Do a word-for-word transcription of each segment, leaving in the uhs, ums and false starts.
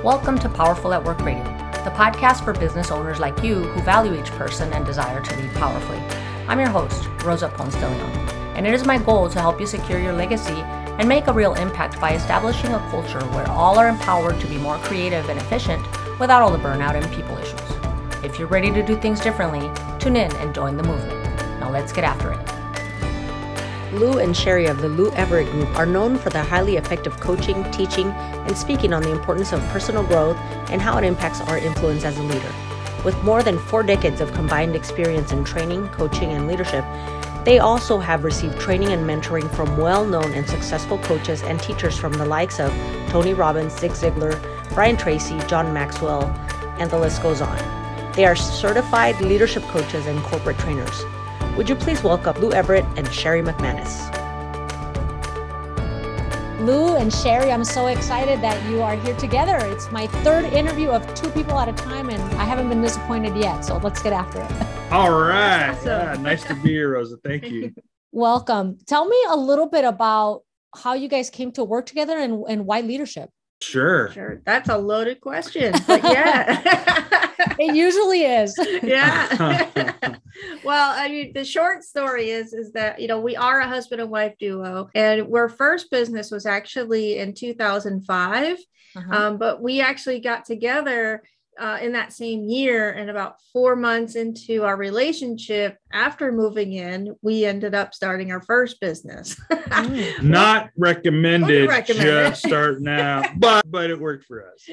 Welcome to Powerful at Work Radio, the podcast for business owners like you who value each person and desire to lead powerfully. I'm your host, Rosa Ponce de Leon, and it is my goal to help you secure your legacy and make a real impact by establishing a culture where all are empowered to be more creative and efficient without all the burnout and people issues. If you're ready to do things differently, tune in and join the movement. Now let's get after it. Lou and Sherry of the Lou Everett Group are known for their highly effective coaching, teaching, and speaking on the importance of personal growth and how it impacts our influence as a leader. With more than four decades of combined experience in training, coaching, and leadership, they also have received training and mentoring from well-known and successful coaches and teachers from the likes of Tony Robbins, Zig Ziglar, Brian Tracy, John Maxwell, and the list goes on. They are certified leadership coaches and corporate trainers. Would you please welcome Lou Everett and Sherry McManus? Lou and Sherry, I'm so excited that you are here together. It's my third interview of two people at a time, and I haven't been disappointed yet. So let's get after it. All right. Awesome. Yeah, nice to be here, Rosa. Thank you. Welcome. Tell me a little bit about how you guys came to work together and, and why leadership. Sure. Sure. That's a loaded question, but yeah. It usually is. Yeah. Well, I mean, the short story is, is that, you know, we are a husband and wife duo, and our first business was actually in two thousand five. Uh-huh. Um, but we actually got together uh, in that same year, and about four months into our relationship, after moving in, we ended up starting our first business. Not recommended, recommend just starting out, but but it worked for us.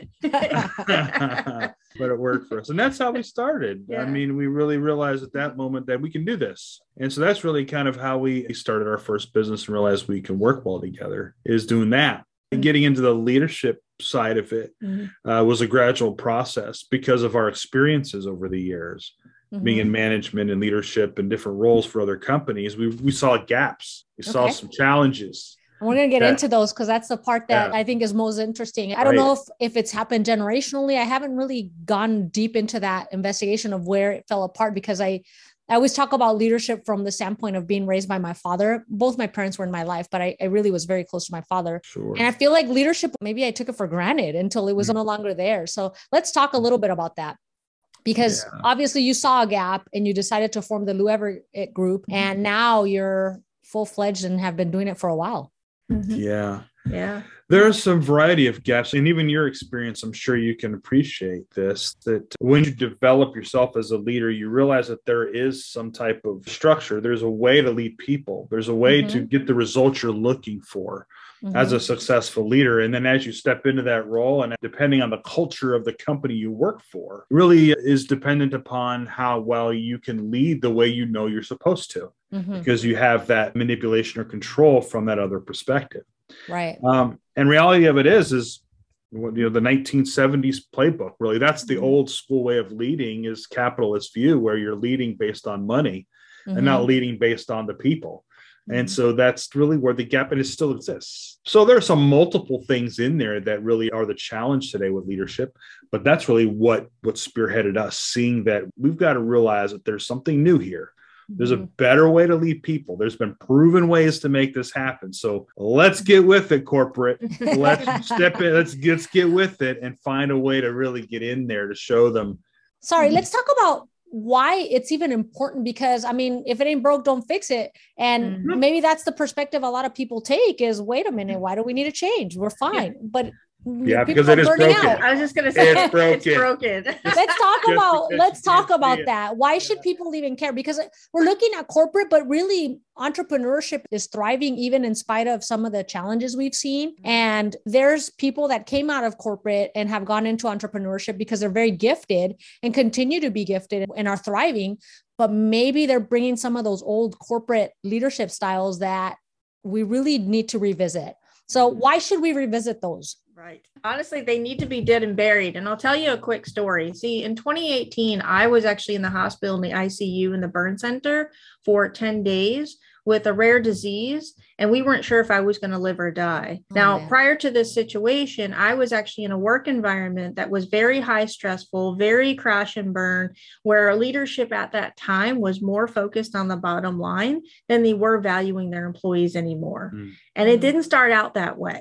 But it worked for us. And that's how we started. Yeah. I mean, we really realized at that moment that we can do this. And so that's really kind of how we started our first business and realized we can work well together, is doing that. And getting into the leadership side of it mm-hmm. uh, was a gradual process because of our experiences over the years. Mm-hmm. Being in management and leadership and different roles for other companies, we we saw gaps. We okay. saw some challenges. And we're going to get that, into those because that's the part that yeah. I think is most interesting. I don't right. know if, if it's happened generationally. I haven't really gone deep into that investigation of where it fell apart, because I, I always talk about leadership from the standpoint of being raised by my father. Both my parents were in my life, but I, I really was very close to my father. Sure. And I feel like leadership, maybe I took it for granted until it was mm-hmm. no longer there. So let's talk a little bit about that. Because yeah. obviously you saw a gap and you decided to form the Lou Everett Group. Mm-hmm. And now you're full-fledged and have been doing it for a while. Mm-hmm. Yeah. Yeah. There's some variety of gaps, and even your experience, I'm sure you can appreciate this, that when you develop yourself as a leader, you realize that there is some type of structure. There's a way to lead people. There's a way mm-hmm. to get the results you're looking for mm-hmm. as a successful leader. And then as you step into that role, and depending on the culture of the company you work for, really is dependent upon how well you can lead the way you know you're supposed to, mm-hmm. because you have that manipulation or control from that other perspective. Right. Um, and reality of it is, is, you know, the nineteen seventies playbook, really, that's the mm-hmm. old school way of leading, is capitalist view, where you're leading based on money mm-hmm. and not leading based on the people. Mm-hmm. And so that's really where the gap, and it still exists. So there are some multiple things in there that really are the challenge today with leadership, but that's really what, what spearheaded us, seeing that we've got to realize that there's something new here. There's a better way to lead people. There's been proven ways to make this happen. So let's get with it, corporate. Let's step in. Let's, let's get with it and find a way to really get in there to show them. Sorry, let's talk about why it's even important, because I mean, if it ain't broke, don't fix it. And mm-hmm. maybe that's the perspective a lot of people take is, wait a minute, why do we need to change? We're fine. Yeah. But yeah, because it is broken. Out. I was just going to say it's broken. It's broken. Let's talk about let's talk about that. Why should people even care? Because we're looking at corporate, but really entrepreneurship is thriving even in spite of some of the challenges we've seen. And there's people that came out of corporate and have gone into entrepreneurship because they're very gifted and continue to be gifted and are thriving. But maybe they're bringing some of those old corporate leadership styles that we really need to revisit. So why should we revisit those? Right. Honestly, they need to be dead and buried. And I'll tell you a quick story. See, in twenty eighteen, I was actually in the hospital in the I C U in the burn center for ten days with a rare disease. And we weren't sure if I was going to live or die. Oh, now, man. Prior to this situation, I was actually in a work environment that was very high stressful, very crash and burn, where leadership at that time was more focused on the bottom line than they were valuing their employees anymore. Mm. And it didn't start out that way.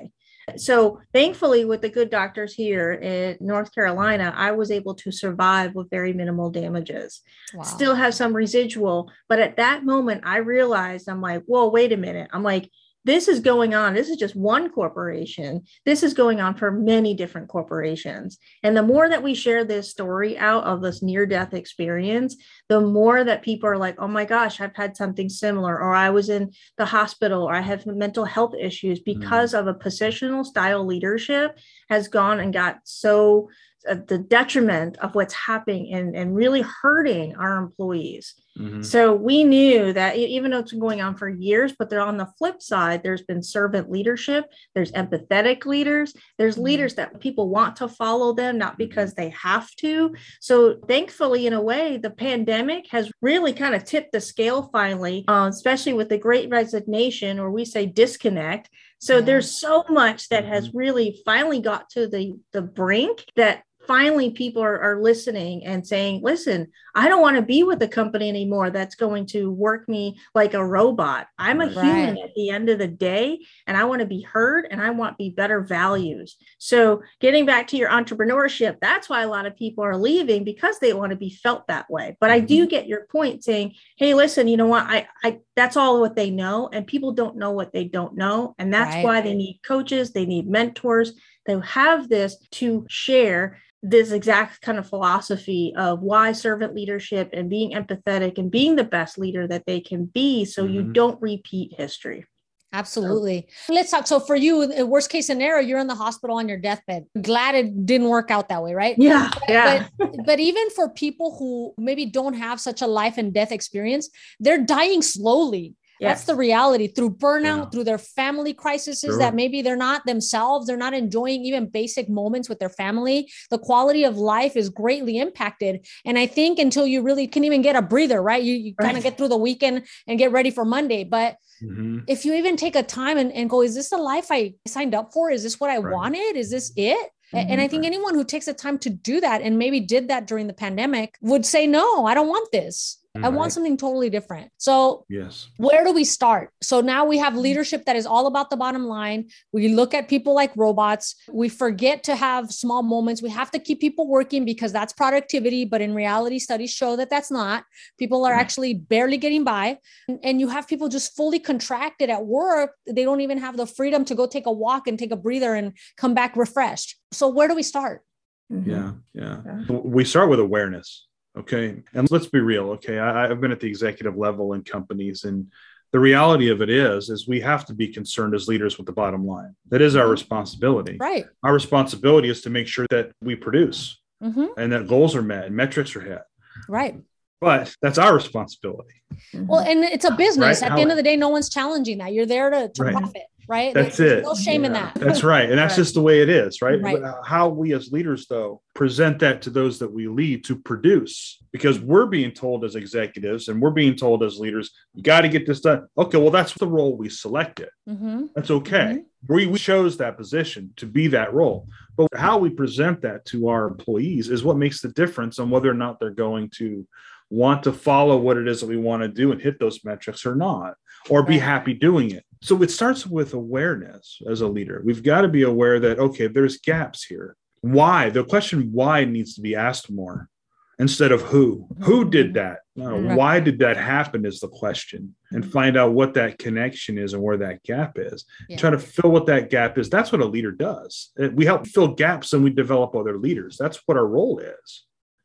So thankfully, with the good doctors here in North Carolina, I was able to survive with very minimal damages. Wow. Still have some residual. But at that moment, I realized, I'm like, whoa, wait a minute. I'm like, this is going on. This is just one corporation. This is going on for many different corporations. And the more that we share this story out of this near-death experience, the more that people are like, oh my gosh, I've had something similar, or I was in the hospital, or I have mental health issues because mm. of a positional style leadership has gone and got so uh, the detriment of what's happening and, and really hurting our employees. Mm-hmm. So we knew that even though it's been going on for years, but they're on the flip side, there's been servant leadership, there's empathetic leaders, there's mm-hmm. leaders that people want to follow them, not because they have to. So thankfully, in a way, the pandemic has really kind of tipped the scale finally, uh, especially with the Great Resignation, or we say disconnect. So yeah. there's so much that has really finally got to the, the brink that finally people are, are listening and saying, listen, I don't want to be with a company anymore that's going to work me like a robot. I'm a right. human at the end of the day, and I want to be heard, and I want to be better values. So getting back to your entrepreneurship, that's why a lot of people are leaving, because they want to be felt that way. But I do get your point saying, hey, listen, you know what? I, I, that's all what they know. And people don't know what they don't know. And that's right. why they need coaches. They need mentors. They have this to share this exact kind of philosophy of why servant leadership and being empathetic and being the best leader that they can be, so mm-hmm. you don't repeat history. Absolutely. So, let's talk. So for you, worst case scenario, you're in the hospital on your deathbed. Glad it didn't work out that way, right? Yeah. But, yeah. but, but even for people who maybe don't have such a life and death experience, they're dying slowly. Yes. That's the reality, through burnout, yeah. through their family crises sure. that maybe they're not themselves. They're not enjoying even basic moments with their family. The quality of life is greatly impacted. And I think until you really can even get a breather, right? You, you right. kind of get through the weekend and get ready for Monday. But mm-hmm. if you even take a time and, and go, is this the life I signed up for? Is this what I right. wanted? Is this it? Mm-hmm. And I think anyone who takes the time to do that and maybe did that during the pandemic would say, no, I don't want this. I right. want something totally different. So yes, where do we start? So now we have leadership that is all about the bottom line. We look at people like robots. We forget to have small moments. We have to keep people working because that's productivity. But in reality, studies show that that's not. People are right. actually barely getting by. And, and you have people just fully contracted at work. They don't even have the freedom to go take a walk and take a breather and come back refreshed. So where do we start? Mm-hmm. Yeah, yeah. Yeah. We start with awareness. Okay. And let's be real. Okay. I, I've been at the executive level in companies, and the reality of it is, is we have to be concerned as leaders with the bottom line. That is our responsibility. Right. Our responsibility is to make sure that we produce mm-hmm. and that goals are met and metrics are hit. Right. But that's our responsibility. Well, and it's a business. Right? At How, the end of the day, no one's challenging that. You're there to, to right. profit. Right. That's There's it. No shame yeah. in that. That's right. And that's right. just the way it is. Right? right. How we as leaders, though, present that to those that we lead to produce, because we're being told as executives and we're being told as leaders, you got to get this done. Okay. Well, that's the role we selected. Mm-hmm. That's okay. Mm-hmm. We, we chose that position to be that role. But how we present that to our employees is what makes the difference on whether or not they're going to want to follow what it is that we want to do and hit those metrics or not, or be right. happy doing it. So it starts with awareness as a leader. We've got to be aware that, okay, there's gaps here. Why? The question why needs to be asked more instead of who. Who did that? No, right. Why did that happen is the question. And find out what that connection is and where that gap is. Yeah. Try to fill what that gap is. That's what a leader does. We help fill gaps and we develop other leaders. That's what our role is.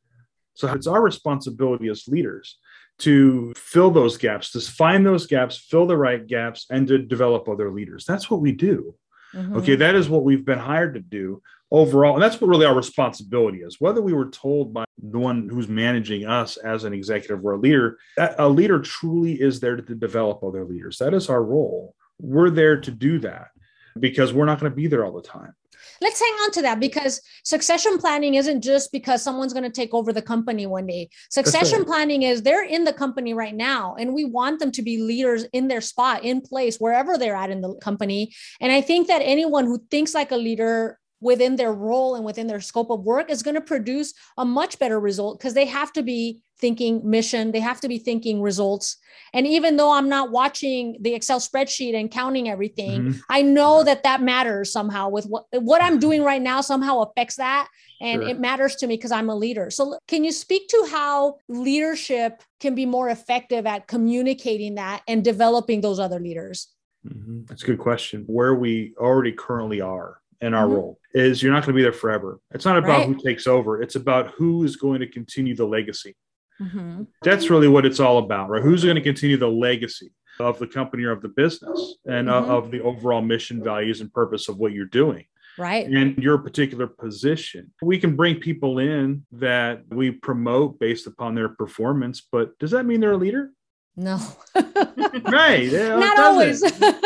So it's our responsibility as leaders to fill those gaps, to find those gaps, fill the right gaps, and to develop other leaders. That's what we do. Mm-hmm. Okay, that is what we've been hired to do overall. And that's what really our responsibility is. Whether we were told by the one who's managing us as an executive or a leader, that a leader truly is there to, to develop other leaders. That is our role. We're there to do that because we're not going to be there all the time. Let's hang on to that, because succession planning isn't just because someone's going to take over the company one day. Succession right. planning is they're in the company right now, and we want them to be leaders in their spot, in place, wherever they're at in the company. And I think that anyone who thinks like a leader within their role and within their scope of work is going to produce a much better result, because they have to be thinking mission. They have to be thinking results. And even though I'm not watching the Excel spreadsheet and counting everything, mm-hmm. I know that that matters somehow. With what, what I'm doing right now somehow affects that. And sure. It matters to me because I'm a leader. So can you speak to how leadership can be more effective at communicating that and developing those other leaders? Mm-hmm. That's a good question. Where we already currently are in our mm-hmm. role is you're not going to be there forever. It's not about right. who takes over. It's about who is going to continue the legacy. Mm-hmm. That's really what it's all about, right? Who's going to continue the legacy of the company or of the business and mm-hmm. uh, of the overall mission, values, and purpose of what you're doing. Right. And your particular position. We can bring people in that we promote based upon their performance, but does that mean they're a leader? No. Right. Yeah, not always.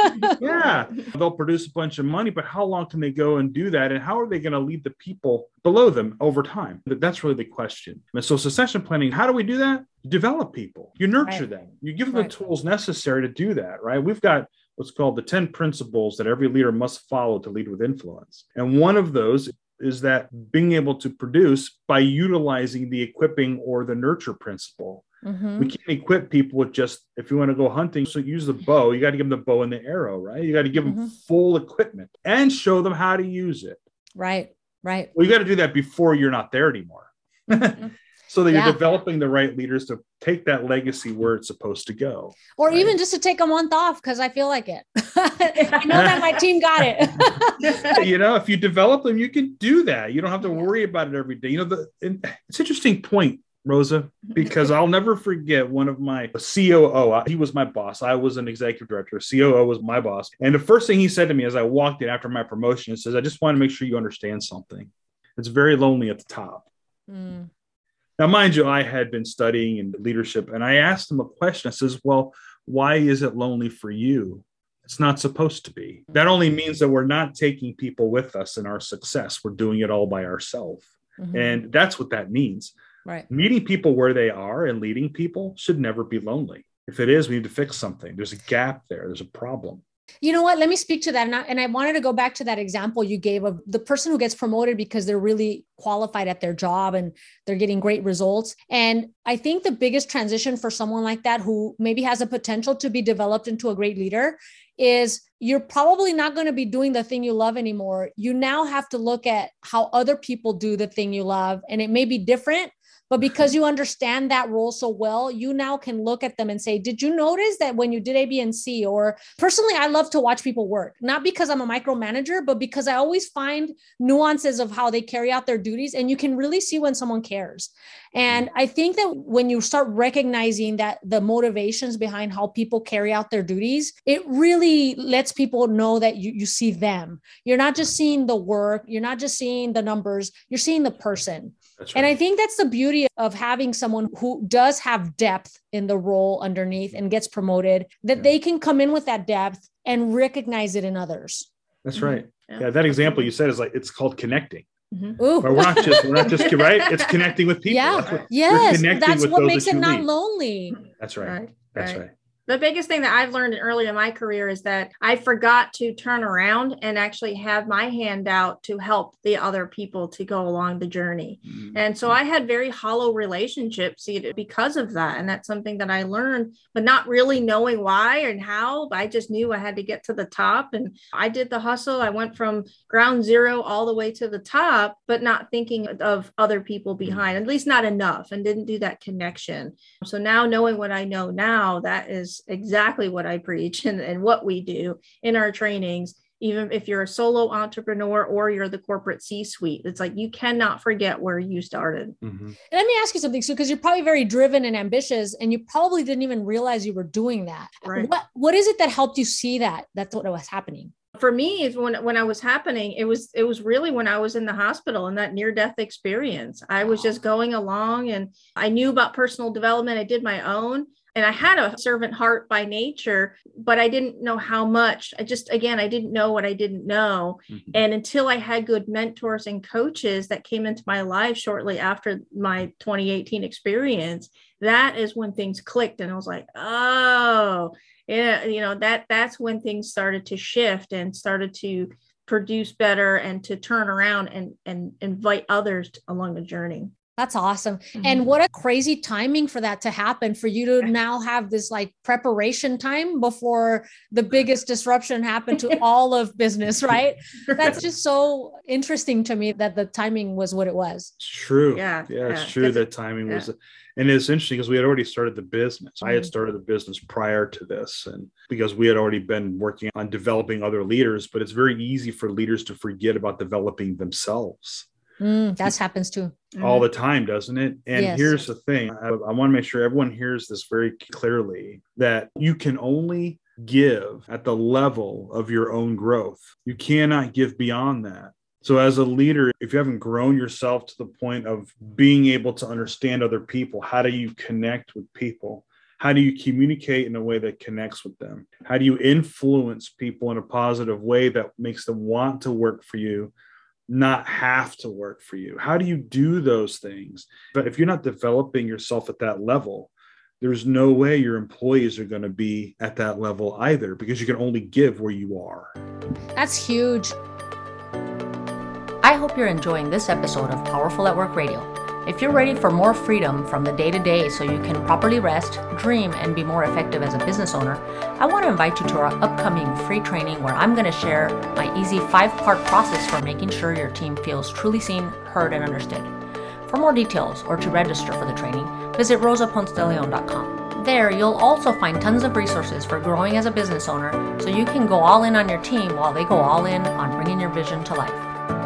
Yeah. They'll produce a bunch of money, but how long can they go and do that? And how are they going to lead the people below them over time? That's really the question. And so succession planning, how do we do that? You develop people. You nurture right. them. You give them right. the tools necessary to do that, right? We've got what's called the ten principles that every leader must follow to lead with influence. And one of those is that being able to produce by utilizing the equipping or the nurture principle. Mm-hmm. We can't equip people with just, if you want to go hunting, so use the bow, you got to give them the bow and the arrow, right? You got to give mm-hmm. them full equipment and show them how to use it. Right, right. Well, you got to do that before you're not there anymore. Mm-hmm. So that yeah. you're developing the right leaders to take that legacy where it's supposed to go. Or right? even just to take a month off because I feel like it. I know that my team got it. You know, if you develop them, you can do that. You don't have to worry about it every day. You know, the and it's an interesting point, Rosa, because I'll never forget one of my C O O. He was my boss. I was an executive director. C O O was my boss. And the first thing he said to me as I walked in after my promotion, he says, I just want to make sure you understand something. It's very lonely at the top. Mm. Now, mind you, I had been studying in leadership, and I asked him a question. I says, well, why is it lonely for you? It's not supposed to be. That only means that we're not taking people with us in our success. We're doing it all by ourselves. Mm-hmm. And that's what that means. Right. Meeting people where they are and leading people should never be lonely. If it is, we need to fix something. There's a gap there. There's a problem. You know what? Let me speak to that. And I, and I wanted to go back to that example you gave of the person who gets promoted because they're really qualified at their job and they're getting great results. And I think the biggest transition for someone like that, who maybe has a potential to be developed into a great leader, is you're probably not going to be doing the thing you love anymore. You now have to look at how other people do the thing you love, and it may be different. But because you understand that role so well, you now can look at them and say, did you notice that when you did A, B, and C? Or personally, I love to watch people work, not because I'm a micromanager, but because I always find nuances of how they carry out their duties. And you can really see when someone cares. And I think that when you start recognizing that the motivations behind how people carry out their duties, it really lets people know that you, you see them. You're not just seeing the work. You're not just seeing the numbers. You're seeing the person. That's right. And I think that's the beauty of having someone who does have depth in the role underneath and gets promoted, that yeah. they can come in with that depth and recognize it in others. That's right. Yeah. yeah that example you said is like, it's called connecting. Mm-hmm. We're not just, we're not just, right? It's connecting with people. Yeah. That's what, yes. That's what makes it not lonely. That's right. right. That's right. right. The biggest thing that I've learned early in my career is that I forgot to turn around and actually have my hand out to help the other people to go along the journey. Mm-hmm. And so I had very hollow relationships because of that. And that's something that I learned, but not really knowing why and how. But I just knew I had to get to the top, and I did the hustle. I went from ground zero all the way to the top, but not thinking of other people behind, at least not enough, and didn't do that connection. So now knowing what I know now, that is exactly what I preach and, and what we do in our trainings. Even if you're a solo entrepreneur or you're the corporate C-suite, it's like, you cannot forget where you started. Mm-hmm. Let me ask you something, Sue, because you're probably very driven and ambitious, and you probably didn't even realize you were doing that. Right. What, what is it that helped you see that? That's what was happening. For me, is when, when I was happening, it was, it was really when I was in the hospital and that near-death experience. I was just going along, and I knew about personal development. I did my own. And I had a servant heart by nature, but I didn't know how much. I just, again, I didn't know what I didn't know. Mm-hmm. And until I had good mentors and coaches that came into my life shortly after my twenty eighteen experience, that is when things clicked. And I was like, oh, yeah, you know, that that's when things started to shift and started to produce better and to turn around and, and invite others along the journey. That's awesome. Mm-hmm. And what a crazy timing for that to happen, for you to now have this like preparation time before the biggest disruption happened to all of business, right? That's just so interesting to me that the timing was what it was. It's true. Yeah. Yeah, it's yeah. true that timing yeah. was, and it's interesting because we had already started the business. Mm-hmm. I had started the business prior to this, and because we had already been working on developing other leaders, but it's very easy for leaders to forget about developing themselves. Mm, that happens too. All the time, doesn't it? And yes. here's the thing. I, I want to make sure everyone hears this very clearly, that you can only give at the level of your own growth. You cannot give beyond that. So as a leader, if you haven't grown yourself to the point of being able to understand other people, how do you connect with people? How do you communicate in a way that connects with them? How do you influence people in a positive way that makes them want to work for you, not have to work for you? How do you do those things? But if you're not developing yourself at that level, there's no way your employees are going to be at that level either, because you can only give where you are. That's huge. I hope you're enjoying this episode of Powerful at Work Radio. If you're ready for more freedom from the day-to-day so you can properly rest, dream, and be more effective as a business owner, I want to invite you to our upcoming free training where I'm going to share my easy five-part process for making sure your team feels truly seen, heard, and understood. For more details or to register for the training, visit rosa ponce de leon dot com. There, you'll also find tons of resources for growing as a business owner so you can go all in on your team while they go all in on bringing your vision to life.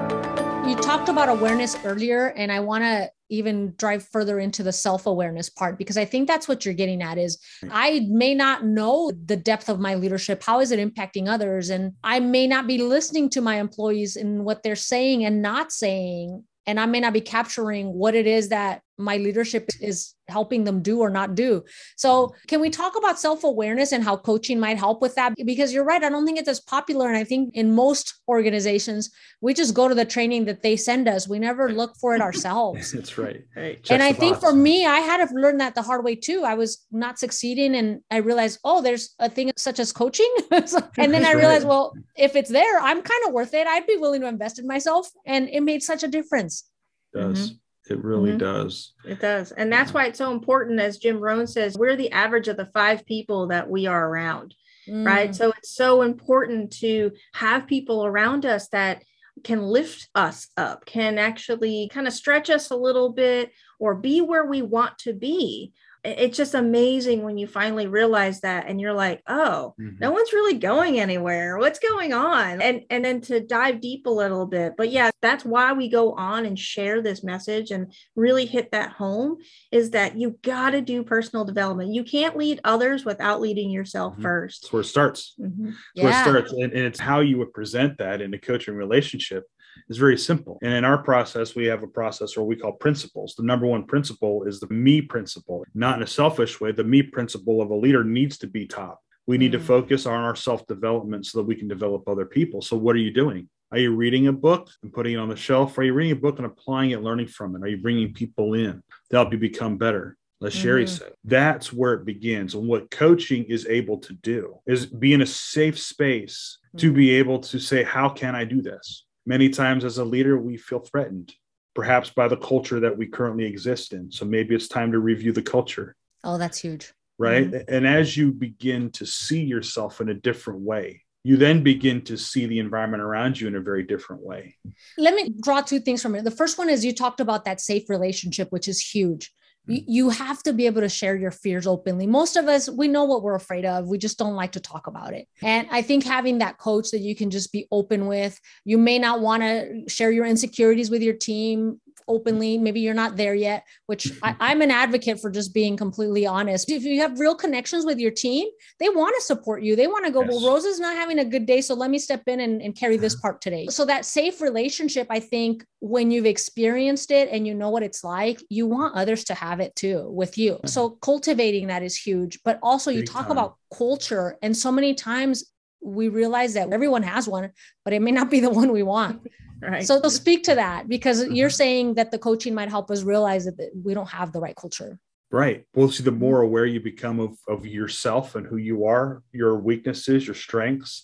You talked about awareness earlier, and I want to even drive further into the self-awareness part, because I think that's what you're getting at is I may not know the depth of my leadership. How is it impacting others? And I may not be listening to my employees in what they're saying and not saying. And I may not be capturing what it is that my leadership is helping them do or not do. So can we talk about self-awareness and how coaching might help with that? Because you're right. I don't think it's as popular. And I think in most organizations, we just go to the training that they send us. We never look for it ourselves. That's right. Right. And I think for me, I had to learn that the hard way too. I was not succeeding. And I realized, oh, there's a thing such as coaching. And then I realized, well, if it's there, I'm kind of worth it. I'd be willing to invest in myself. And it made such a difference. It does. Mm-hmm. It really mm-hmm. does. It does. And that's why it's so important, as Jim Rohn says, we're the average of the five people that we are around, mm. right? So it's so important to have people around us that can lift us up, can actually kind of stretch us a little bit or be where we want to be. It's just amazing when you finally realize that and you're like, oh, mm-hmm. no one's really going anywhere. What's going on? And and then to dive deep a little bit. But yeah, that's why we go on and share this message and really hit that home, is that you got to do personal development. You can't lead others without leading yourself mm-hmm. first. That's where it starts. Mm-hmm. That's yeah. where it starts. And, and it's how you would present that in a coaching relationship is very simple. And in our process, we have a process or we call principles. The number one principle is the me principle, not in a selfish way. The me principle of a leader needs to be top. We need mm. to focus on our self-development so that we can develop other people. So what are you doing? Are you reading a book and putting it on the shelf? Are you reading a book and applying it, learning from it? Are you bringing people in to help you become better? As Sherry mm-hmm. said, that's where it begins. And what coaching is able to do is be in a safe space mm. to be able to say, how can I do this? Many times as a leader, we feel threatened, perhaps by the culture that we currently exist in. So maybe it's time to review the culture. Oh, that's huge. Right. Mm-hmm. And as you begin to see yourself in a different way, you then begin to see the environment around you in a very different way. Let me draw two things from it. The first one is you talked about that safe relationship, which is huge. You have to be able to share your fears openly. Most of us, we know what we're afraid of. We just don't like to talk about it. And I think having that coach that you can just be open with, you may not want to share your insecurities with your team openly. Maybe you're not there yet, which I, I'm an advocate for just being completely honest. If you have real connections with your team, they want to support you. They want to go, yes. well, Rosa's not having a good day, so let me step in and, and carry this part today. So that safe relationship, I think when you've experienced it and you know what it's like, you want others to have it too with you. So cultivating that is huge, but also you Big talk time. about culture. And so many times we realize that everyone has one, but it may not be the one we want. Right. So they'll speak to that, because you're saying that the coaching might help us realize that we don't have the right culture. Right. Well, see, the more aware you become of, of yourself and who you are, your weaknesses, your strengths,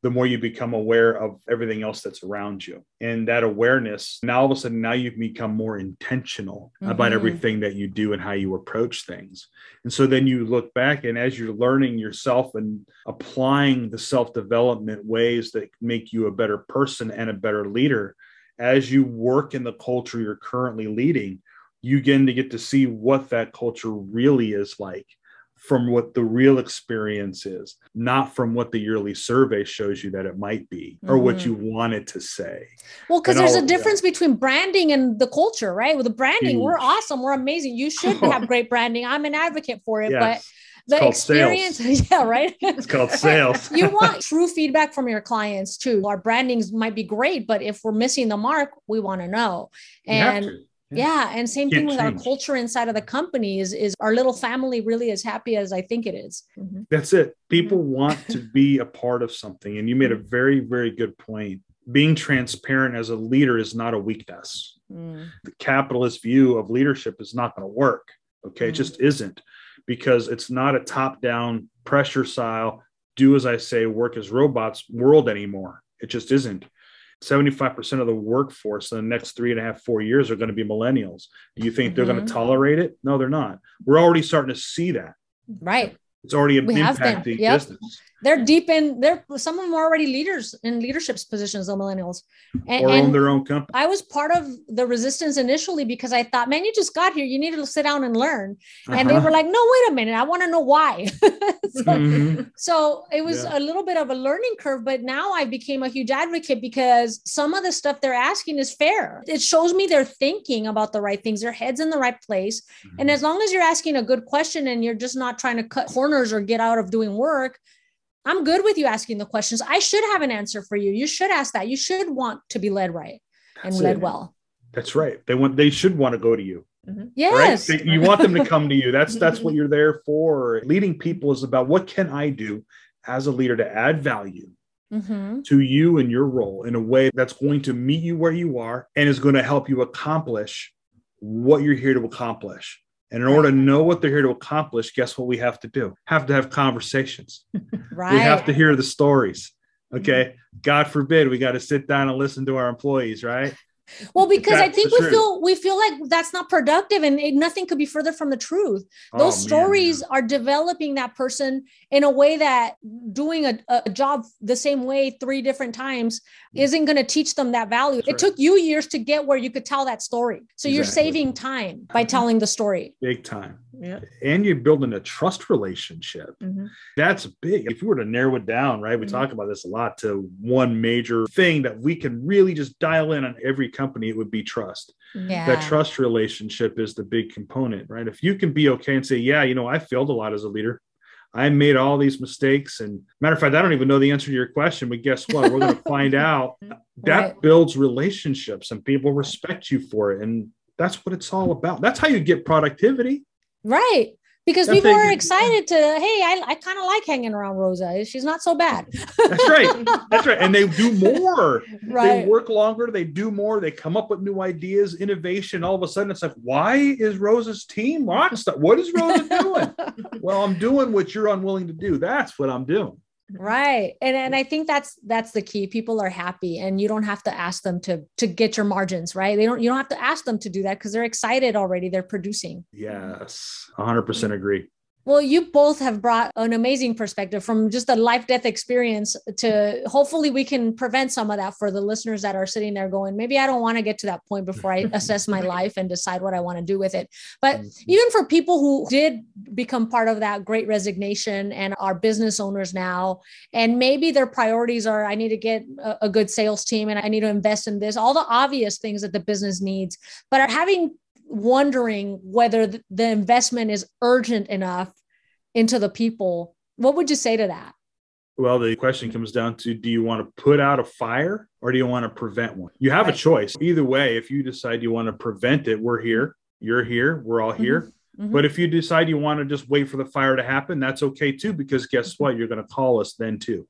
the more you become aware of everything else that's around you. And that awareness, now all of a sudden, now you've become more intentional mm-hmm. about everything that you do and how you approach things. And so then you look back, and as you're learning yourself and applying the self-development ways that make you a better person and a better leader, as you work in the culture you're currently leading, you begin to get to see what that culture really is like, from what the real experience is, not from what the yearly survey shows you that it might be, or mm-hmm. what you want it to say. Well, because there's a difference that. between branding and the culture, right? With the branding, Huge. we're awesome. We're amazing. You should have great branding. I'm an advocate for it, yes. but the experience, yeah, right. It's called sales. You want true feedback from your clients too. Our brandings might be great, but if we're missing the mark, we want to know. And Yeah. And same Can't thing with change. Our culture inside of the company is, is our little family really as happy as I think it is. Mm-hmm. That's it. People mm-hmm. want to be a part of something. And you made a very, very good point. Being transparent as a leader is not a weakness. Mm. The capitalist view of leadership is not going to work. Okay. Mm. It just isn't, because it's not a top-down pressure style, do as I say, work as robots world anymore. It just isn't. seventy-five percent of the workforce in the next three and a half, four years are going to be millennials. Do you think mm-hmm. they're going to tolerate it? No, they're not. We're already starting to see that. Right. It's already impacting yep. business. They're deep in, they're, some of them are already leaders in leadership positions, the millennials. And, or own their own company. I was part of the resistance initially because I thought, man, you just got here. You need to sit down and learn. Uh-huh. And they were like, no, wait a minute. I want to know why. so, mm-hmm. so it was yeah. a little bit of a learning curve, but now I became a huge advocate because some of the stuff they're asking is fair. It shows me they're thinking about the right things. Their head's in the right place. Mm-hmm. And as long as you're asking a good question and you're just not trying to cut corners or get out of doing work, I'm good with you asking the questions. I should have an answer for you. You should ask that. You should want to be led right and That's led it. well. That's right. They want, they should want to go to you. Mm-hmm. Yes. Right? You want them to come to you. That's, that's what you're there for. Leading people is about, what can I do as a leader to add value mm-hmm. to you and your role in a way that's going to meet you where you are and is going to help you accomplish what you're here to accomplish. And in order to know what they're here to accomplish, guess what we have to do? Have to have conversations. Right. We have to hear the stories. Okay. God forbid we got to sit down and listen to our employees, right? Well, because I think we truth. feel we feel like that's not productive, and it, nothing could be further from the truth. Those oh, stories man. are developing that person in a way that doing a, a job the same way three different times isn't going to teach them that value. That's it right. took you years to get where you could tell that story. So exactly. you're saving time by telling the story. Big time. Yeah. And you're building a trust relationship. Mm-hmm. That's big. If you were to narrow it down, right? We mm-hmm. talk about this a lot, to one major thing that we can really just dial in on every company, it would be trust. Yeah. That trust relationship is the big component, right? If you can be okay and say, yeah, you know, I failed a lot as a leader. I made all these mistakes. And matter of fact, I don't even know the answer to your question, but guess what? We're going to find out. That right. builds relationships and people respect you for it. And that's what it's all about. That's how you get productivity. Right. Because That's people are excited to, hey, I, I kind of like hanging around Rosa. She's not so bad. That's right. That's right. And they do more. Right. They work longer. They do more. They come up with new ideas, innovation. All of a sudden, it's like, why is Rosa's team rockstar? What is Rosa doing? Well, I'm doing what you're unwilling to do. That's what I'm doing. Right. And and I think that's that's the key. People are happy, and you don't have to ask them to to get your margins, right? They don't you don't have to ask them to do that because they're excited already. They're producing. Yes. one hundred percent agree. Well, you both have brought an amazing perspective from just a life-death experience to hopefully we can prevent some of that for the listeners that are sitting there going, maybe I don't want to get to that point before I assess my life and decide what I want to do with it. But even for people who did become part of that great resignation and are business owners now, and maybe their priorities are, I need to get a, a good sales team and I need to invest in this, all the obvious things that the business needs, but are having wondering whether the investment is urgent enough into the people. What would you say to that? Well, the question comes down to, do you want to put out a fire or do you want to prevent one? You have right. a choice. Either way, if you decide you want to prevent it, we're here, you're here, we're all here. Mm-hmm. Mm-hmm. But if you decide you want to just wait for the fire to happen, that's okay too, because guess what? You're going to call us then too.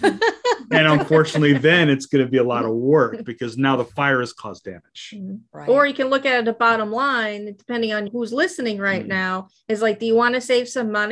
And unfortunately, then it's going to be a lot of work because now the fire has caused damage. Right. Or you can look at the bottom line, depending on who's listening right mm-hmm. now, is like, do you want to save some money?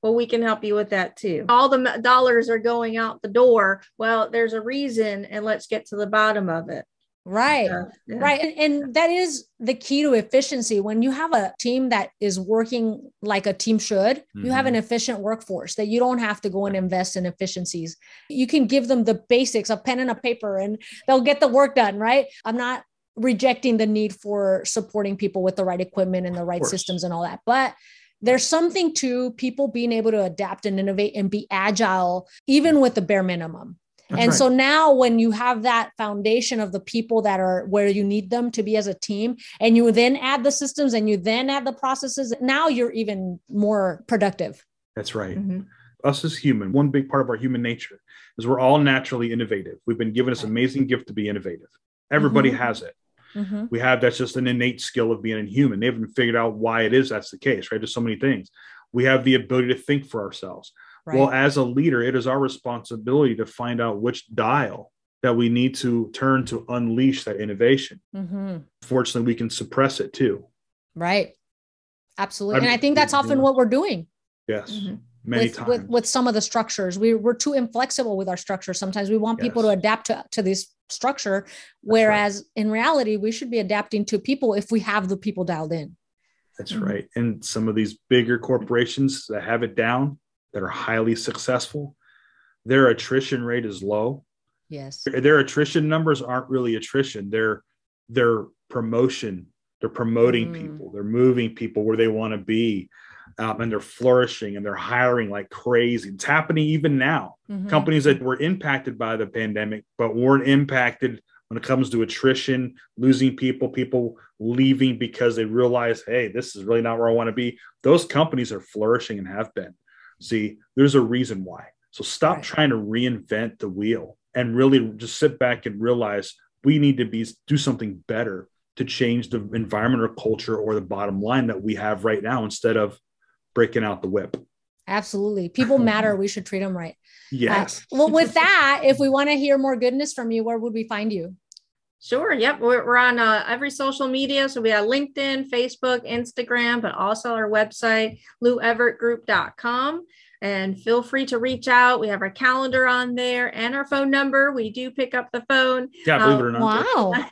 well, we can help you with that too. All the m- dollars are going out the door. Well, there's a reason, and let's get to the bottom of it. Right. Uh, yeah. Right. And, and that is the key to efficiency. When you have a team that is working like a team should, mm-hmm. you have an efficient workforce that you don't have to go and invest in efficiencies. You can give them the basics, a pen and a paper, and they'll get the work done. Right. I'm not rejecting the need for supporting people with the right equipment and the right systems and all that. But there's something to people being able to adapt and innovate and be agile, even with the bare minimum. That's and right. So now when you have that foundation of the people that are where you need them to be as a team, and you then add the systems and you then add the processes, now you're even more productive. That's right. Mm-hmm. Us as human, one big part of our human nature is we're all naturally innovative. We've been given this amazing gift to be innovative. Everybody mm-hmm. has it. Mm-hmm. We have, that's just an innate skill of being a human. They haven't figured out why it is that's the case, right? There's so many things. We have the ability to think for ourselves. Right. Well, as a leader, it is our responsibility to find out which dial that we need to turn to unleash that innovation. Mm-hmm. Fortunately, we can suppress it too. Right. Absolutely. And I think that's often what we're doing. Yes. Mm-hmm. Many with, times. With, with some of the structures, we, we're too inflexible with our structure. Sometimes we want yes. people to adapt to, to this structure, whereas right. in reality, we should be adapting to people if we have the people dialed in. That's mm-hmm. right. And some of these bigger corporations that have it down, that are highly successful, their attrition rate is low. Yes. Their attrition numbers aren't really attrition. They're, they're promotion. They're promoting mm. people. They're moving people where they want to be. Um, and they're flourishing and they're hiring like crazy. It's happening even now. Mm-hmm. Companies that were impacted by the pandemic, but weren't impacted when it comes to attrition, losing people, people leaving because they realize, hey, this is really not where I want to be. Those companies are flourishing and have been. See, there's a reason why. So stop right. trying to reinvent the wheel and really just sit back and realize we need to be do something better to change the environment or culture or the bottom line that we have right now instead of breaking out the whip. Absolutely. People matter. We should treat them right. Yes. Uh, well, with that, if we want to hear more goodness from you, where would we find you? Sure. Yep. We're, we're on uh, every social media. So we have LinkedIn, Facebook, Instagram, but also our website, lou everett group dot com. And feel free to reach out. We have our calendar on there and our phone number. We do pick up the phone. Yeah, believe it or not.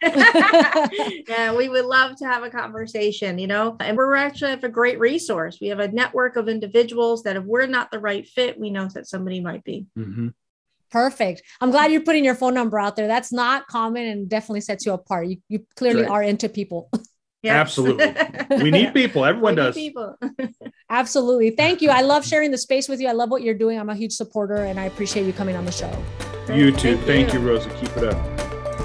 Wow. Yeah, we would love to have a conversation, you know, and we're actually have a great resource. We have a network of individuals that if we're not the right fit, we know that somebody might be. Mm-hmm. Perfect. I'm glad you're putting your phone number out there. That's not common and definitely sets you apart. You, you clearly right. are into people. Yes. Absolutely. We need people. Everyone we does. Need people. Absolutely. Thank you. I love sharing the space with you. I love what you're doing. I'm a huge supporter and I appreciate you coming on the show. You too. Thank, Thank you. you, Rosa. Keep it up.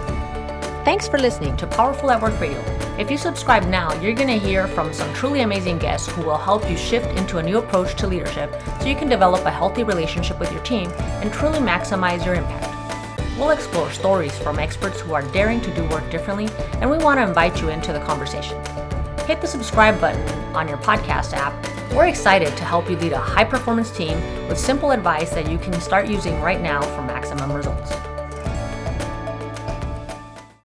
Thanks for listening to Powerful at Work Radio. If you subscribe now, you're going to hear from some truly amazing guests who will help you shift into a new approach to leadership so you can develop a healthy relationship with your team and truly maximize your impact. We'll explore stories from experts who are daring to do work differently, and we want to invite you into the conversation. Hit the subscribe button on your podcast app. We're excited to help you lead a high-performance team with simple advice that you can start using right now for maximum results.